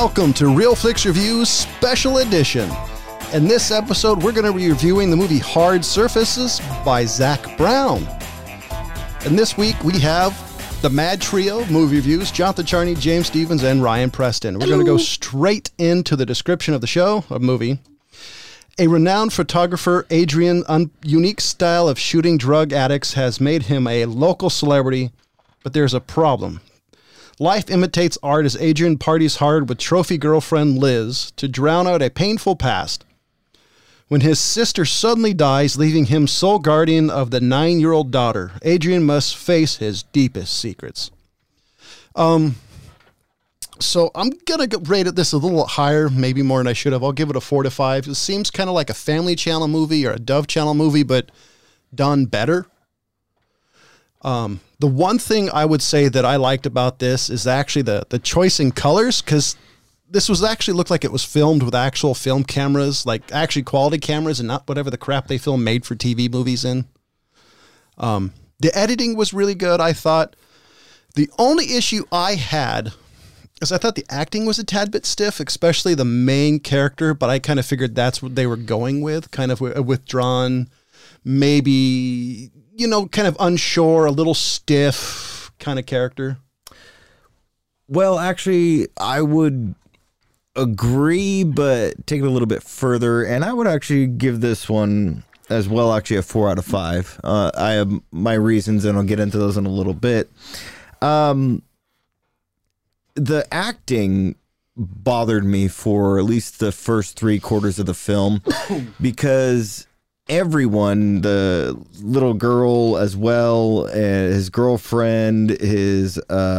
welcome to Real Flicks Reviews Special Edition. In this episode, we're going to be reviewing the movie Hard Surfaces by Zac Brown. And this week, we have the Mad Trio of movie reviews, Jonathan Charney, James Stevens, and Ryan Preston. We're going to go straight into the description of the show, of movie. A renowned photographer, Adrian's unique style of shooting drug addicts has made him a local celebrity, but there's a problem. Life imitates art as Adrian parties hard with trophy girlfriend Liz to drown out a painful past. When his sister suddenly dies, leaving him sole guardian of the 9-year-old daughter, Adrian must face his deepest secrets. So I'm going to rate this a little higher, maybe more than I should have. I'll give it a 4 to 5. It seems kind of like a Family Channel movie or a Dove Channel movie, but done better. The one thing I would say that I liked about this is actually the choice in colors, because this was actually looked like it was filmed with actual film cameras, like actually quality cameras and not whatever the crap they film made for TV movies in. The editing was really good, I thought. The only issue I had is I thought the acting was a tad bit stiff, especially the main character, but I kind of figured that's what they were going with, kind of a withdrawn, maybe, you know, kind of unsure, a little stiff kind of character. Well, actually, I would agree, but take it a little bit further, and I would actually give this one as well, actually, a 4 out of 5. I have my reasons, and I'll get into those in a little bit. The acting bothered me for at least the first 3/4 of the film because everyone, the little girl as well, his girlfriend, his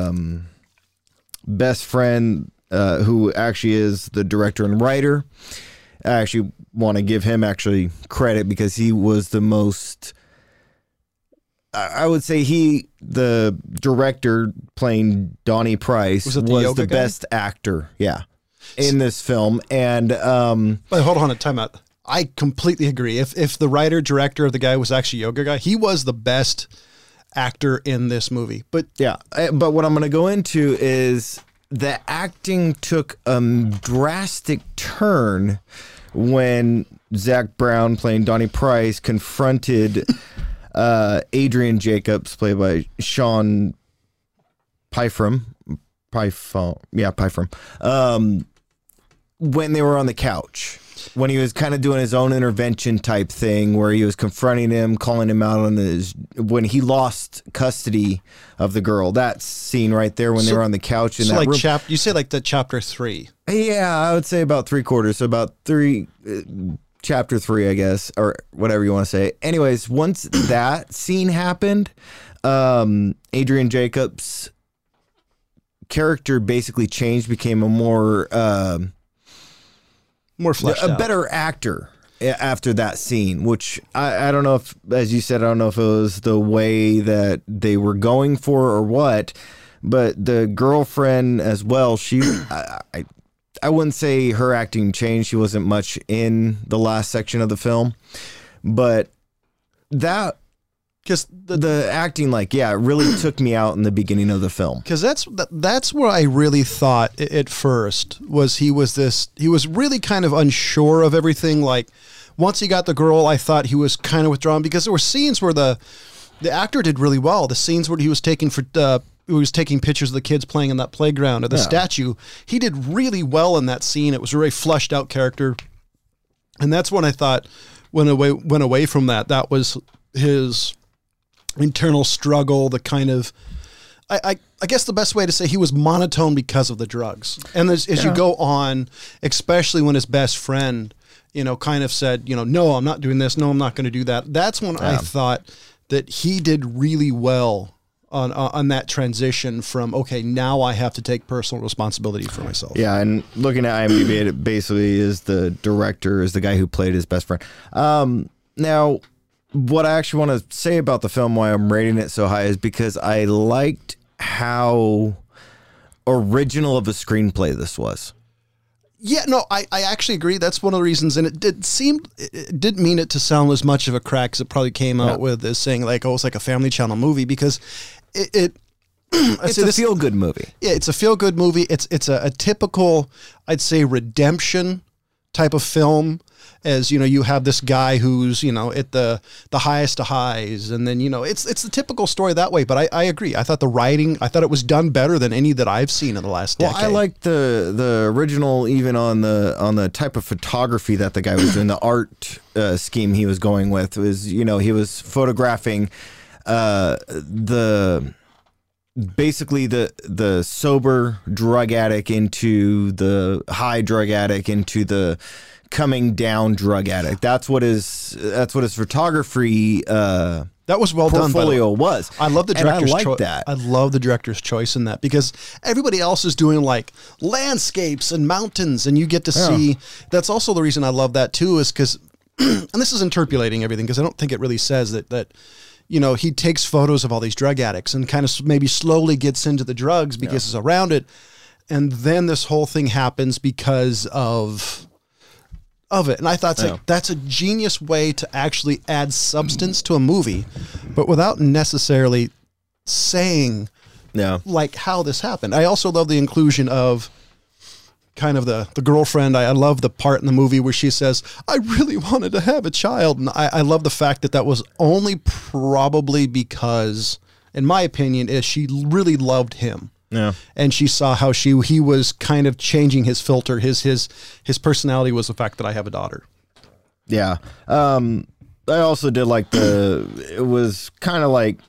best friend, who actually is the director and writer. I actually want to give him actually credit because he was the most, I would say the director playing Donnie Price was the best actor, in this film. And but hold on a timeout. I completely agree. If the writer director of the guy was actually Yoga Guy, he was the best actor in this movie. But but what I'm going to go into is the acting took a drastic turn when Zac Brown, playing Donnie Price, confronted Adrian Jacobs, played by Sean Pyfrom, when they were on the couch. When he was kind of doing his own intervention type thing where he was confronting him, calling him out on when he lost custody of the girl. That scene right there when they were on the couch in that like room. You say like the chapter 3. Yeah, I would say about 3/4. So about chapter 3, I guess, or whatever you want to say. Anyways, once that scene happened, Adrian Jacobs' character basically changed, became a more fleshed out, better actor after that scene, which I don't know if, as you said, I don't know if it was the way that they were going for or what, but the girlfriend as well, she, I wouldn't say her acting changed. She wasn't much in the last section of the film, but that, because the acting, it really took me out in the beginning of the film. Because that's where I really thought at first was he was really kind of unsure of everything. Like once he got the girl, I thought he was kind of withdrawn because there were scenes where the actor did really well. The scenes where he was taking pictures of the kids playing in that playground or the statue. He did really well in that scene. It was a very fleshed out character, and that's when I thought went away from that. That was his internal struggle, the kind of, I guess the best way to say he was monotone because of the drugs. And as you go on, especially when his best friend, kind of said, no, I'm not doing this. No, I'm not going to do that. That's when I thought that he did really well on that transition from, okay, now I have to take personal responsibility for myself. Yeah. And looking at IMDb, it basically is the director is the guy who played his best friend. Now, what I actually want to say about the film, why I'm rating it so high, is because I liked how original of a screenplay this was. Yeah, no, I actually agree. That's one of the reasons. And it didn't mean it to sound as much of a crack as it probably came out with as saying like, oh, it's like a Family Channel movie, because it It's a feel-good movie. Yeah, it's a feel-good movie. It's a typical, I'd say, redemption type of film. As you have this guy who's at the highest of highs, and then it's the typical story that way. But I agree. I thought the writing, I thought it was done better than any that I've seen in the last decade. Well, I liked the original, even on the type of photography that the guy was doing. The art scheme he was going with was he was photographing basically the sober drug addict into the high drug addict into the coming down drug addict. That's what his photography that was well done. Portfolio was. I love the director's choice. That I love the director's choice in that, because everybody else is doing like landscapes and mountains, and you get to see. That's also the reason I love that too, is because, and this is interpolating everything, because I don't think it really says that. He takes photos of all these drug addicts and kind of maybe slowly gets into the drugs because it's around it. And then this whole thing happens because of it. And I thought that's a genius way to actually add substance to a movie, but without necessarily saying like how this happened. I also love the inclusion of kind of the girlfriend. I love the part in the movie where she says, I really wanted to have a child. And I love the fact that was only probably because, in my opinion, is she really loved him. Yeah. And she saw how he was kind of changing his filter. His personality was the fact that I have a daughter. Yeah. I also did like it was kind of like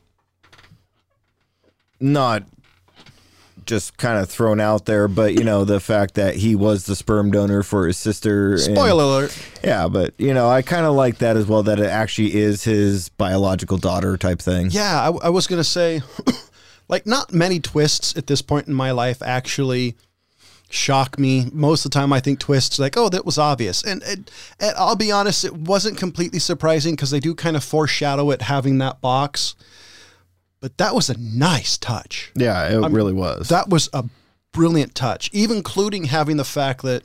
not just kind of thrown out there, but the fact that he was the sperm donor for his sister. Spoiler alert. Yeah, but I kind of like that as well, that it actually is his biological daughter type thing. Yeah, I was gonna say, like, not many twists at this point in my life actually shock me. Most of the time I think twists like, oh, that was obvious, and I'll be honest, it wasn't completely surprising, because they do kind of foreshadow it having that box. But that was a nice touch. Yeah, it really was. That was a brilliant touch, even including having the fact that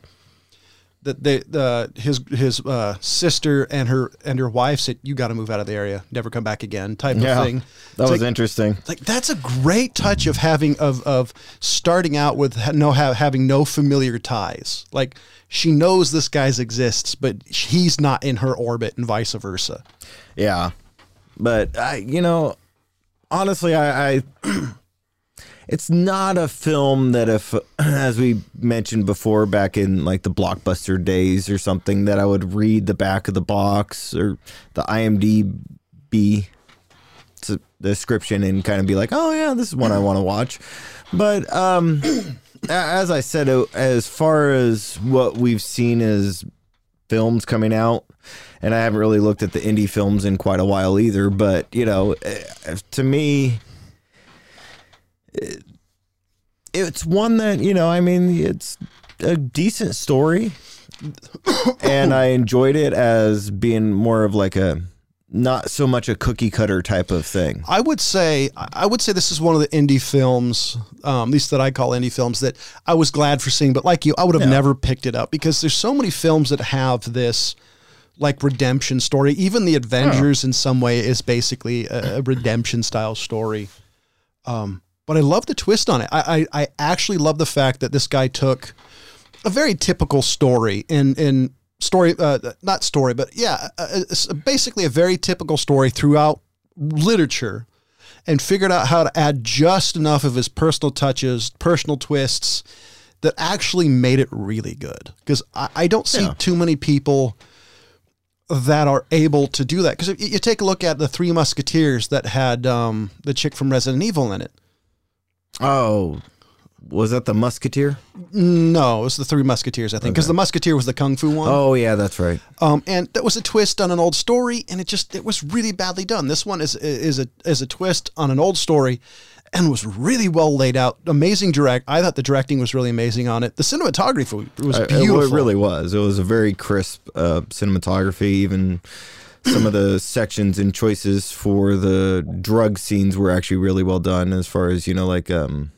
his sister and her wife said, "You got to move out of the area, never come back again," type of thing. That was interesting. Like, that's a great touch of having of starting out with having no familiar ties. Like, she knows this guy exists, but he's not in her orbit, and vice versa. Yeah, but honestly, I it's not a film that, if, as we mentioned before, back in like the Blockbuster days or something, that I would read the back of the box or the IMDb description and kind of be like, oh yeah, this is one I want to watch. But as I said, as far as what we've seen as films coming out, and I haven't really looked at the indie films in quite a while either, but to me, it's one that, it's a decent story, and I enjoyed it as being more of like not so much a cookie cutter type of thing. I would say this is one of the indie films, at least that I call indie films, that I was glad for seeing, but like you, I would have never picked it up, because there's so many films that have this like redemption story. Even the Avengers in some way is basically a redemption style story. But I love the twist on it. I actually love the fact that this guy took a very typical story in story, not story, but basically a very typical story throughout literature, and figured out how to add just enough of his personal touches, personal twists, that actually made it really good. Because I don't see too many people that are able to do that. Because if you take a look at the Three Musketeers that had the chick from Resident Evil in it. Oh, was that the Musketeer? No, it was the Three Musketeers, I think, because the Musketeer was the Kung Fu one. Oh yeah, that's right. And that was a twist on an old story, and it was really badly done. This one is a twist on an old story, and was really well laid out. Amazing I thought the directing was really amazing on it. The cinematography was beautiful. It really was. It was a very crisp cinematography. Even some of the sections and choices for the drug scenes were actually really well done, as far as, like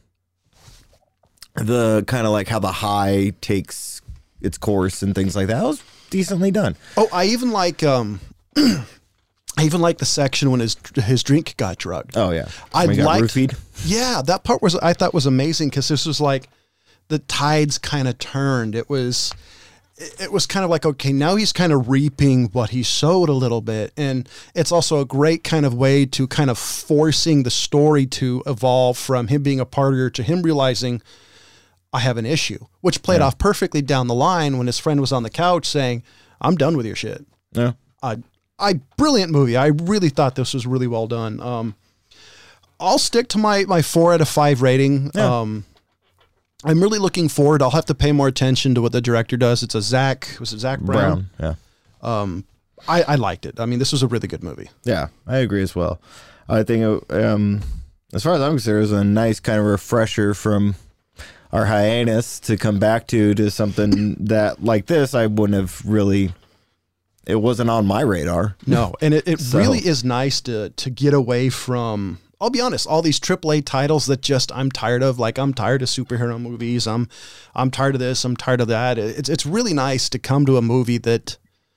the kind of like how the high takes its course and things like that. It was decently done. Oh, I even like I even like the section when his drink got drugged. Oh yeah, I got roofied. Yeah, that part I thought was amazing because this was like the tides kind of turned. It was kind of like, okay, now he's kind of reaping what he sowed a little bit. And it's also a great kind of way to kind of forcing the story to evolve from him being a partier to him realizing I have an issue, which played off perfectly down the line when his friend was on the couch saying, I'm done with your shit. Yeah. Brilliant movie. I really thought this was really well done. I'll stick to my 4 out of 5 rating. Yeah. I'm really looking forward. I'll have to pay more attention to what the director does. It's Zach Brown? Yeah. I liked it. I mean, this was a really good movie. Yeah, I agree as well. I think, as far as I'm concerned, it was a nice kind of refresher from our hiatus to come back to something that, like this, I wouldn't have really, it wasn't on my radar. No, and it really is nice to get away from, I'll be honest, all these AAA titles that just I'm tired of. Like, I'm tired of superhero movies. I'm tired of this. I'm tired of that. It's really nice to come to a movie that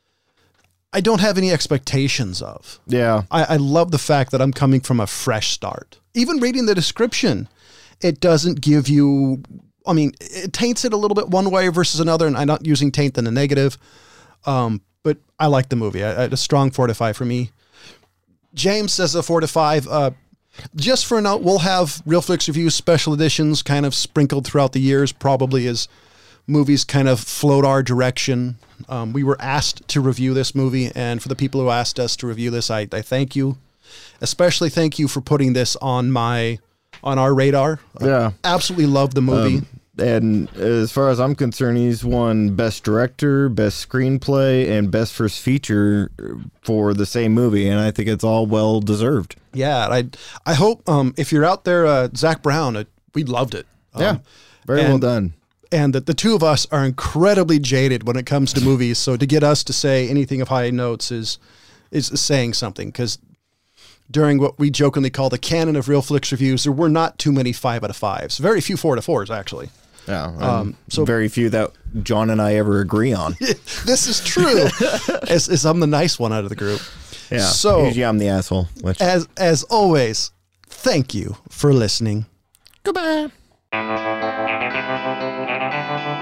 I don't have any expectations of. Yeah. I love the fact that I'm coming from a fresh start. Even reading the description, it doesn't give you, I mean, it taints it a little bit one way versus another, and I'm not using taint in a negative, but I like the movie. A strong 4 to 5 for me. James says a 4 to 5. Just for a note, we'll have Real Flicks Reviews special editions kind of sprinkled throughout the years, probably as movies kind of float our direction. We were asked to review this movie, and for the people who asked us to review this, I thank you. Especially thank you for putting this on our radar. Yeah. Absolutely love the movie. And as far as I'm concerned, he's won Best Director, Best Screenplay, and Best First Feature for the same movie, and I think it's all well deserved. Yeah, I hope if you're out there, Zach Brown, we loved it. Yeah, very well done. And that the two of us are incredibly jaded when it comes to movies, so to get us to say anything of high notes is saying something, because during what we jokingly call the canon of Real Flicks Reviews, there were not too many 5 out of 5s. Very few 4 to 4s, actually. Yeah, so very few that John and I ever agree on. This is true, as I'm the nice one out of the group. Yeah, so usually I'm the asshole. As always, thank you for listening. Goodbye.